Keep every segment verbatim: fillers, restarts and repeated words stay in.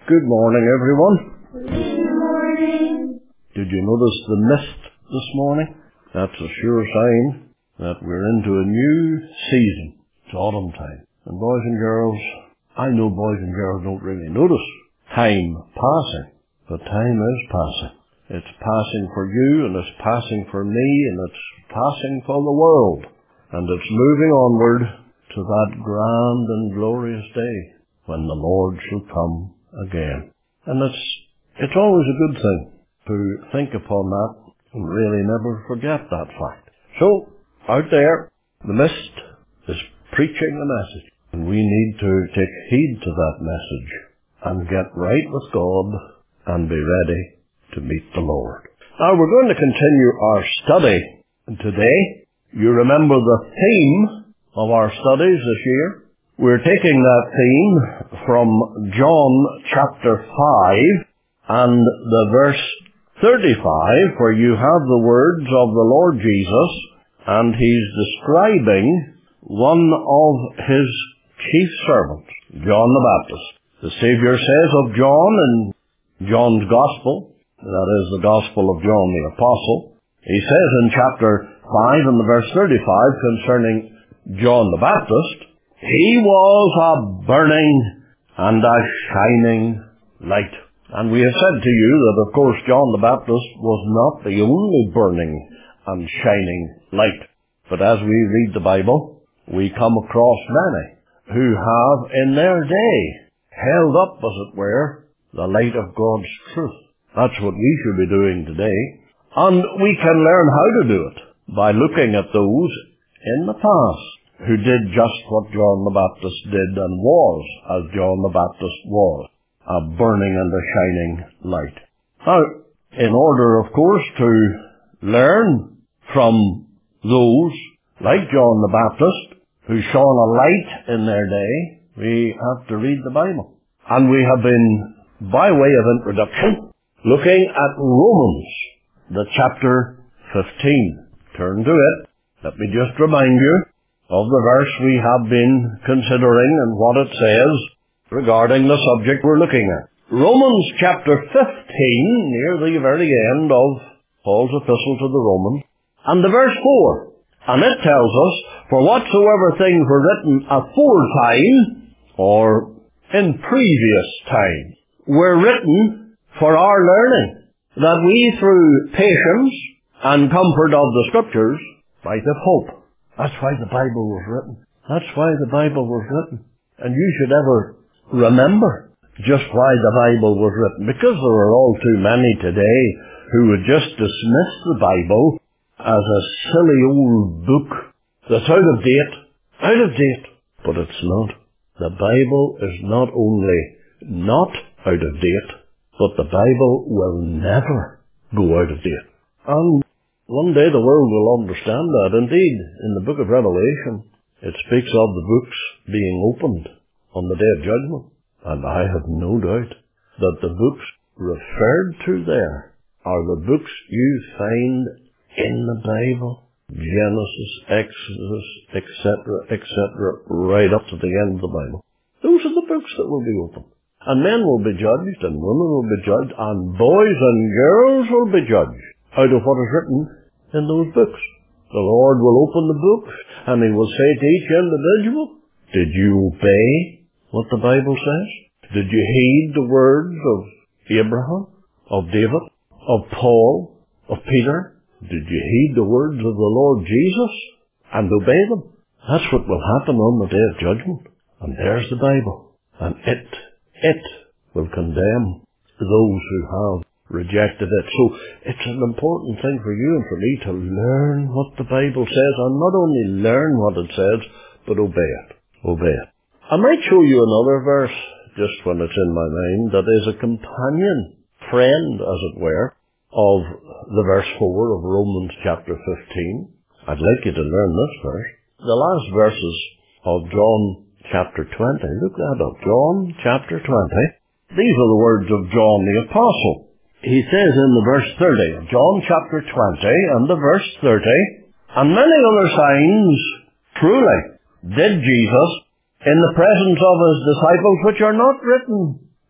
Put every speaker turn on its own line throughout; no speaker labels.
Good morning, everyone.
Good morning.
Did you notice the mist this morning? That's a sure sign that we're into a new season. It's autumn time. And boys and girls, I know boys and girls don't really notice time passing, but time is passing. It's passing for you, and it's passing for me, and it's passing for the world. And it's moving onward to that grand and glorious day when the Lord shall come again. And it's it's always a good thing to think upon that and really never forget that fact. So, out there, the mist is preaching the message, and we need to take heed to that message and get right with God and be ready to meet the Lord. Now, we're going to continue our study today. You remember the theme of our studies this year? We're taking that theme from John chapter five and the verse thirty-five, where you have the words of the Lord Jesus, and he's describing one of his chief servants, John the Baptist. The Savior says of John in John's Gospel, that is the Gospel of John the Apostle, he says in chapter five and the verse thirty-five concerning John the Baptist, he was a burning and a shining light. And we have said to you that, of course, John the Baptist was not the only burning and shining light. But as we read the Bible, we come across many who have in their day held up, as it were, the light of God's truth. That's what we should be doing today. And we can learn how to do it by looking at those in the past who did just what John the Baptist did and was as John the Baptist was, a burning and a shining light. Now, in order, of course, to learn from those like John the Baptist who shone a light in their day, we have to read the Bible. And we have been, by way of introduction, looking at Romans, the chapter fifteen. Turn to it. Let me just remind you of the verse we have been considering and what it says regarding the subject we're looking at. Romans chapter fifteen, near the very end of Paul's epistle to the Romans, and the verse four. And it tells us, for whatsoever things were written aforetime, or in previous time, were written for our learning, that we through patience and comfort of the Scriptures might have hope. That's why the Bible was written. That's why the Bible was written. And you should ever remember just why the Bible was written. Because there are all too many today who would just dismiss the Bible as a silly old book that's out of date. Out of date. But it's not. The Bible is not only not out of date, but the Bible will never go out of date. And one day the world will understand that. Indeed, in the book of Revelation, it speaks of the books being opened on the day of judgment. And I have no doubt that the books referred to there are the books you find in the Bible. Genesis, Exodus, et cetera, et cetera, right up to the end of the Bible. Those are the books that will be opened. And men will be judged, and women will be judged, and boys and girls will be judged out of what is written in those books. The Lord will open the books, and he will say to each individual, did you obey what the Bible says? Did you heed the words of Abraham, of David, of Paul, of Peter? Did you heed the words of the Lord Jesus and obey them? That's what will happen on the day of judgment. And there's the Bible. And it, it will condemn those who have rejected it. So it's an important thing for you and for me to learn what the Bible says, and not only learn what it says, but obey it. Obey it. I might show you another verse, just when it's in my mind, that is a companion, friend, as it were, of the verse four of Romans chapter fifteen. I'd like you to learn this verse. The last verses of John chapter twenty. Look that up. John chapter twenty. These are the words of John the Apostle. He says in the verse thirty, John chapter twenty and the verse thirty, and many other signs truly did Jesus in the presence of his disciples, which are not written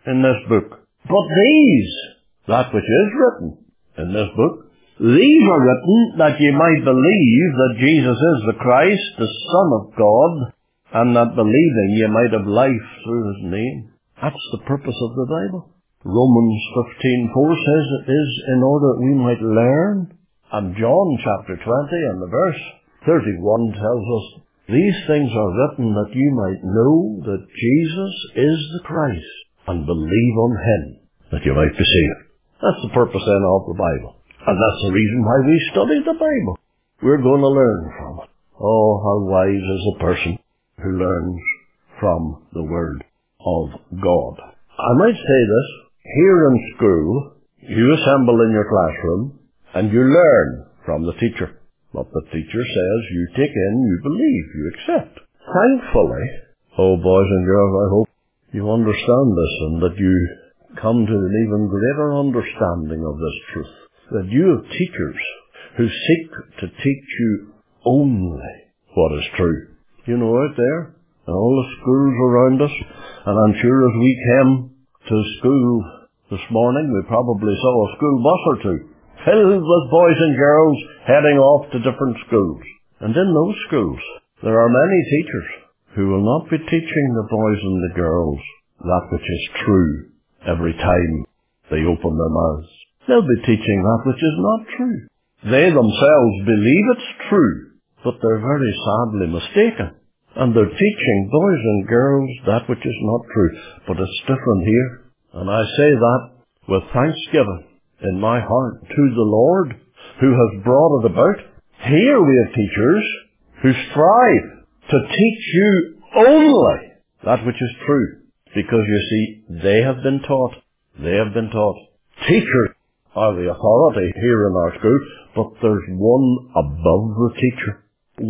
in this book. But these, that which is written in this book, these are written that ye might believe that Jesus is the Christ, the Son of God, and that believing ye might have life through his name. That's the purpose of the Bible. Romans fifteen four says it is in order that we might learn. And John chapter twenty and the verse thirty-one tells us, these things are written that you might know that Jesus is the Christ, and believe on him, that you might be saved. That's the purpose then of the Bible. And that's the reason why we study the Bible. We're going to learn from it. Oh, how wise is a person who learns from the Word of God. I might say this, here in school, you assemble in your classroom, and you learn from the teacher. What the teacher says, you take in, you believe, you accept. Thankfully, oh boys and girls, I hope you understand this and that you come to an even greater understanding of this truth. That you have teachers who seek to teach you only what is true. You know, out there, in all the schools around us, and I'm sure as we came to school this morning, we probably saw a school bus or two, filled with boys and girls heading off to different schools. And in those schools, there are many teachers who will not be teaching the boys and the girls that which is true every time they open their mouths. They'll be teaching that which is not true. They themselves believe it's true, but they're very sadly mistaken. And they're teaching boys and girls that which is not true. But it's different here. And I say that with thanksgiving in my heart to the Lord who has brought it about. Here we have teachers who strive to teach you only that which is true. Because you see, they have been taught. They have been taught. Teachers are the authority here in our school, but there's one above the teacher.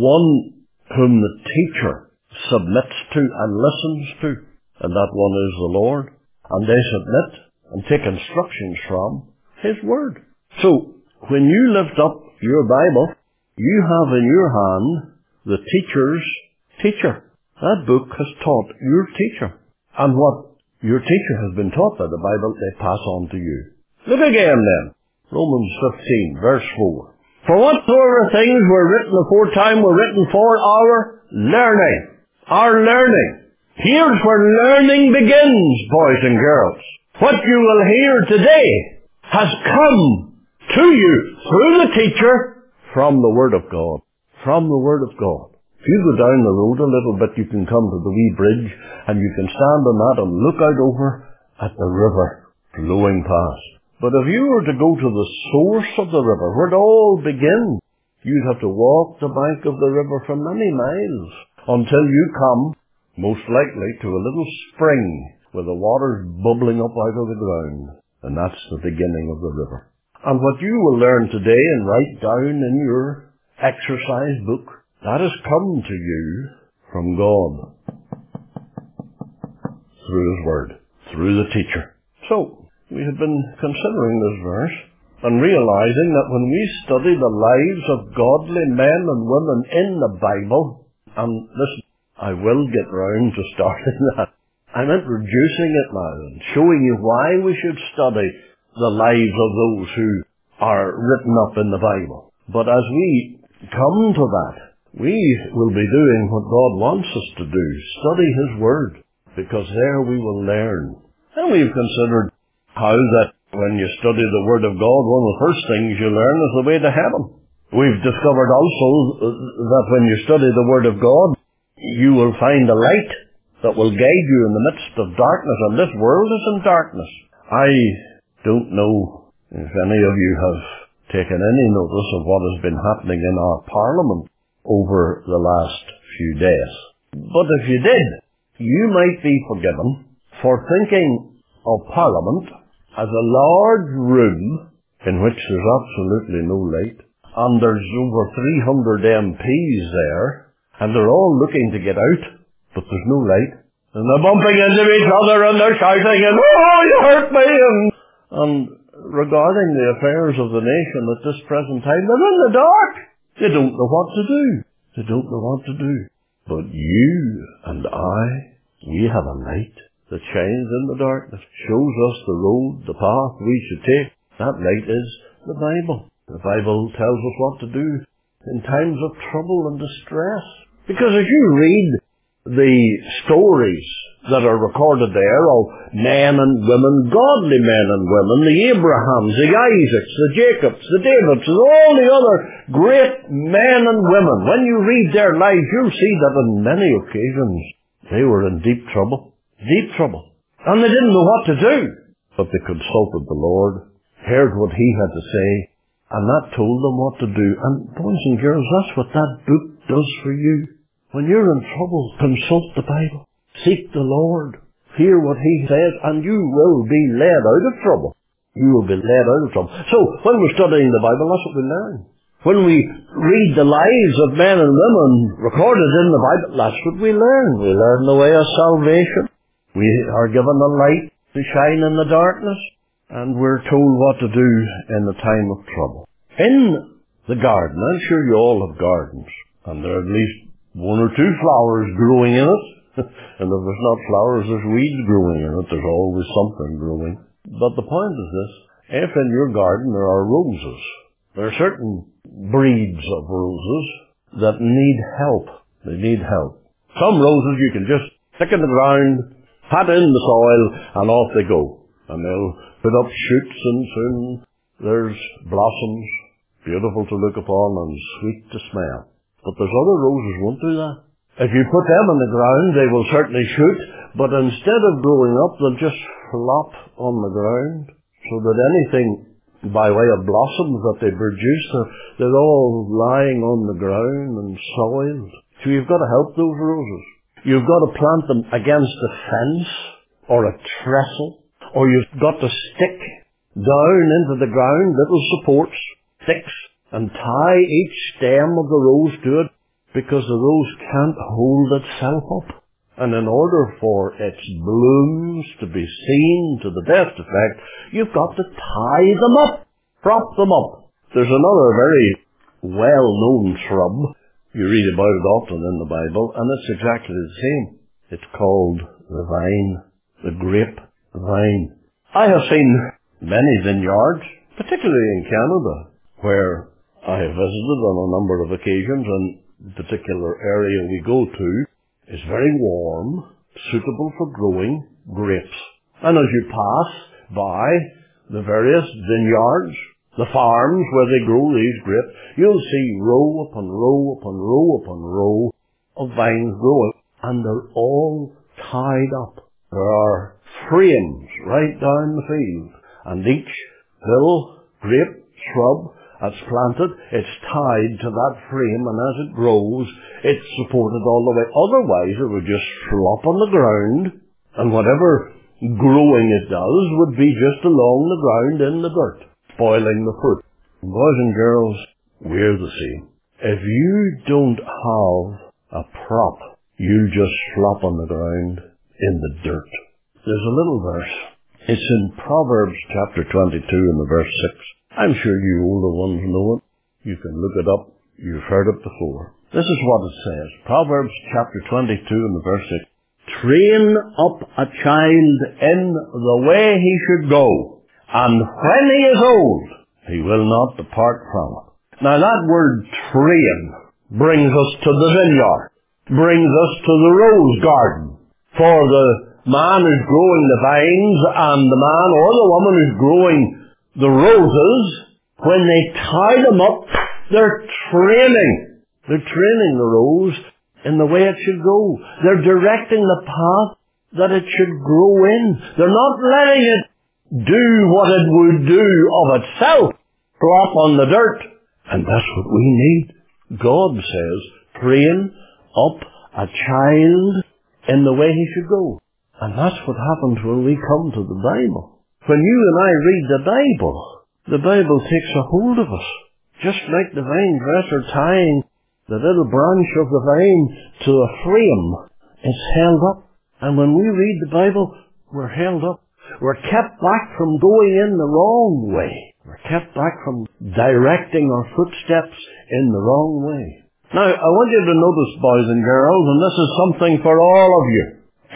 One whom the teacher submits to and listens to. And that one is the Lord. And they submit and take instructions from his word. So, when you lift up your Bible, you have in your hand the teacher's teacher. That book has taught your teacher. And what your teacher has been taught by the Bible, they pass on to you. Look again then. Romans fifteen, verse four. For whatsoever things were written aforetime were written for our learning. Our learning. Here's where learning begins, boys and girls. What you will hear today has come to you through the teacher from the Word of God. From the Word of God. If you go down the road a little bit, you can come to the wee bridge and you can stand on that and look out over at the river flowing past. But if you were to go to the source of the river, where it all begins, you'd have to walk the bank of the river for many miles until you come, most likely, to a little spring where the water's bubbling up out of the ground. And that's the beginning of the river. And what you will learn today and write down in your exercise book, that has come to you from God through his word, through the teacher. So, we have been considering this verse and realizing that when we study the lives of godly men and women in the Bible, and listen, I will get round to starting that. I'm introducing it now and showing you why we should study the lives of those who are written up in the Bible. But as we come to that, we will be doing what God wants us to do, study his word, because there we will learn. And we've considered how that when you study the Word of God, one of the first things you learn is the way to heaven. We've discovered also that when you study the Word of God, you will find a light that will guide you in the midst of darkness, and this world is in darkness. I don't know if any of you have taken any notice of what has been happening in our Parliament over the last few days. But if you did, you might be forgiven for thinking of Parliament as a large room in which there's absolutely no light, and there's over three hundred M Ps there, and they're all looking to get out, but there's no light, and they're bumping into each other, and they're shouting, and oh, you hurt me, and, and regarding the affairs of the nation at this present time, they're in the dark. They don't know what to do. They don't know what to do. But you and I, we have a light. that shines in the darkness, shows us the road, the path we should take. That light is the Bible. The Bible tells us what to do in times of trouble and distress. Because as you read the stories that are recorded there of men and women, godly men and women, the Abrahams, the Isaacs, the Jacobs, the Davids, and all the other great men and women, when you read their lives, you'll see that on many occasions they were in deep trouble. Deep trouble. And they didn't know what to do. But they consulted the Lord, heard what He had to say, and that told them what to do. And boys and girls, that's what that book does for you. When you're in trouble, consult the Bible. Seek the Lord. Hear what He says, and you will be led out of trouble. You will be led out of trouble. So, when we're studying the Bible, that's what we learn. When we read the lives of men and women recorded in the Bible, that's what we learn. We learn the way of salvation. We are given a light to shine in the darkness, and we're told what to do in the time of trouble. In the garden, I'm sure you all have gardens, and there are at least one or two flowers growing in it. And if there's not flowers, there's weeds growing in it. There's always something growing. But the point is this: if in your garden there are roses, there are certain breeds of roses that need help. They need help. Some roses you can just stick in the ground, pat in the soil, and off they go. And they'll put up shoots, and soon there's blossoms, beautiful to look upon and sweet to smell. But there's other roses won't do that. If you put them in the ground, they will certainly shoot, but instead of growing up, they'll just flop on the ground, so that anything by way of blossoms that they produce, they're, they're all lying on the ground and soiled. So you've got to help those roses. You've got to plant them against a fence or a trestle, or you've got to stick down into the ground little supports, sticks, and tie each stem of the rose to it, because the rose can't hold itself up. And in order for its blooms to be seen to the best effect, you've got to tie them up, prop them up. There's another very well-known shrub. You read about it often in the Bible, and it's exactly the same. It's called the vine, the grape vine. I have seen many vineyards, particularly in Canada, where I have visited on a number of occasions, and the particular area we go to is very warm, suitable for growing grapes. And as you pass by the various vineyards, the farms where they grow these grapes, you'll see row upon row upon row upon row of vines growing, and they're all tied up. There are frames right down the field, and each little grape shrub that's planted, it's tied to that frame, and as it grows, it's supported all the way. Otherwise, it would just flop on the ground, and whatever growing it does would be just along the ground in the dirt, spoiling the fruit. Boys and girls, we're the same. If you don't have a prop, you'll just flop on the ground in the dirt. There's a little verse. It's in Proverbs chapter twenty-two and the verse six. I'm sure you older ones know it. You can look it up. You've heard it before. This is what it says. Proverbs chapter twenty-two and the verse six. Train up a child in the way he should go, and when he is old, he will not depart from it. Now that word train brings us to the vineyard, brings us to the rose garden. For the man who's growing the vines and the man or the woman who's growing the roses, when they tie them up, they're training. They're training the rose in the way it should go. They're directing the path that it should grow in. They're not letting it do what it would do of itself, drop on the dirt. And that's what we need. God says, train up a child in the way he should go. And that's what happens when we come to the Bible. When you and I read the Bible, the Bible takes a hold of us. Just like the vine dresser tying the little branch of the vine to a frame, it's held up. And when we read the Bible, we're held up. We're kept back from going in the wrong way. We're kept back from directing our footsteps in the wrong way. Now, I want you to notice, boys and girls, and this is something for all of you.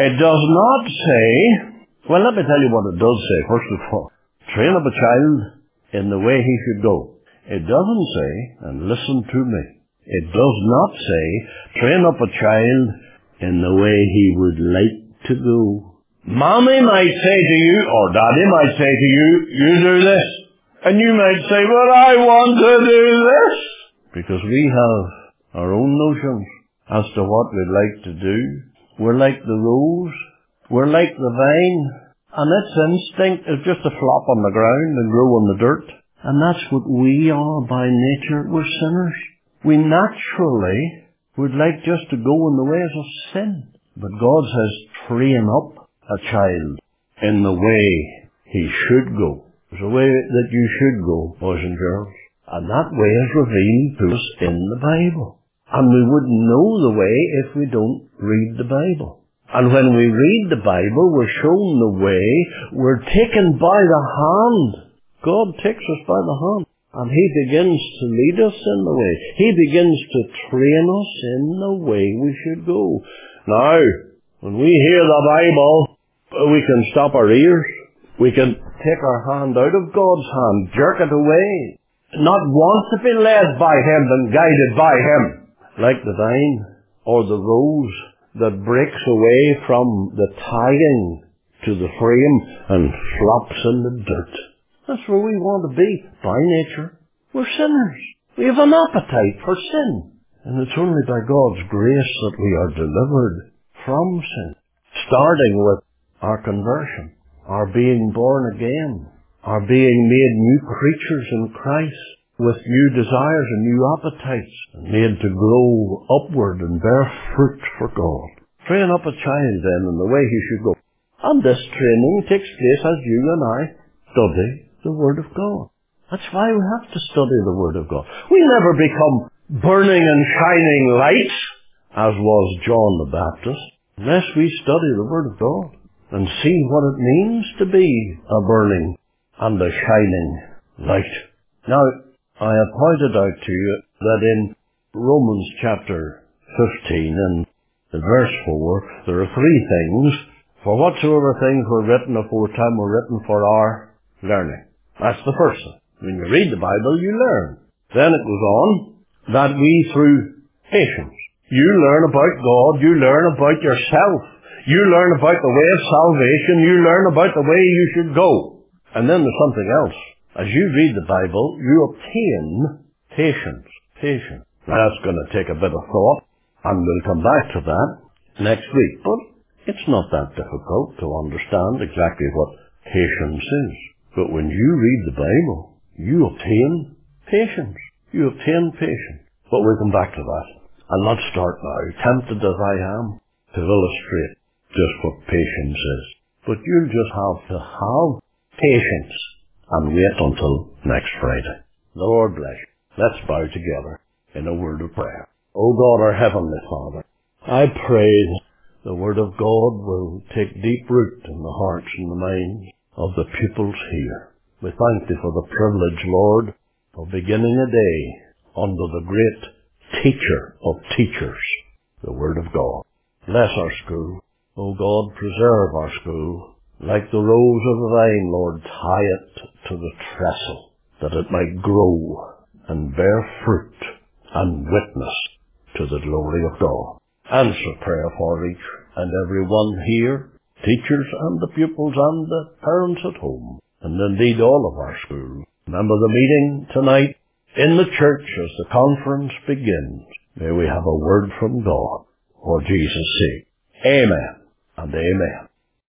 It does not say, well, let me tell you what it does say, first of all. Train up a child in the way he should go. It doesn't say, and listen to me, it does not say, train up a child in the way he would like to go. Mommy might say to you, or Daddy might say to you, you do this. And you might say, but I want to do this. Because we have our own notions as to what we'd like to do. We're like the rose. We're like the vine. And its instinct is just to flop on the ground and grow in the dirt. And that's what we are by nature. We're sinners. We naturally would like just to go in the ways of sin. But God says, train up a child in the way he should go. There's a way that you should go, boys and girls. And that way is revealed to us in the Bible. And we wouldn't know the way if we don't read the Bible. And when we read the Bible, we're shown the way. We're taken by the hand. God takes us by the hand. And he begins to lead us in the way. He begins to train us in the way we should go. Now, when we hear the Bible, we can stop our ears. We can take our hand out of God's hand, jerk it away. Not want to be led by him and guided by him. Like the vine or the rose that breaks away from the tying to the frame and flops in the dirt. That's where we want to be by nature. We're sinners. We have an appetite for sin. And it's only by God's grace that we are delivered from sin. Starting with our conversion, our being born again, our being made new creatures in Christ, with new desires and new appetites, and made to grow upward and bear fruit for God. Train up a child then in the way he should go. And this training takes place as you and I study the Word of God. That's why we have to study the Word of God. We never become burning and shining lights, as was John the Baptist, unless we study the Word of God and see what it means to be a burning and a shining light. Now, I have pointed out to you that in Romans chapter fifteen and verse four, there are three things. For whatsoever things were written aforetime were written for our learning. That's the first thing. When you read the Bible, you learn. Then it goes on that we through patience, you learn about God, you learn about yourself, you learn about the way of salvation, you learn about the way you should go. And then there's something else. As you read the Bible, you obtain patience. Patience. Now that's going to take a bit of thought, and we'll come back to that next week. But it's not that difficult to understand exactly what patience is. But when you read the Bible, you obtain patience. You obtain patience. But we'll come back to that. I'll not start now, tempted as I am, to illustrate just what patience is. But you'll just have to have patience and wait until next Friday. The Lord bless you. Let's bow together in a word of prayer. O God, our Heavenly Father, I pray that the Word of God will take deep root in the hearts and the minds of the pupils here. We thank Thee for the privilege, Lord, of beginning a day under the great Teacher of teachers, the Word of God. Bless our school. O God, preserve our school. Like the rose of the vine, Lord, tie it to the trestle, that it might grow and bear fruit and witness to the glory of God. Answer prayer for each and every one here, teachers and the pupils and the parents at home, and indeed all of our schools. Remember the meeting tonight in the church as the conference begins. May we have a word from God for Jesus' sake. Amen and amen.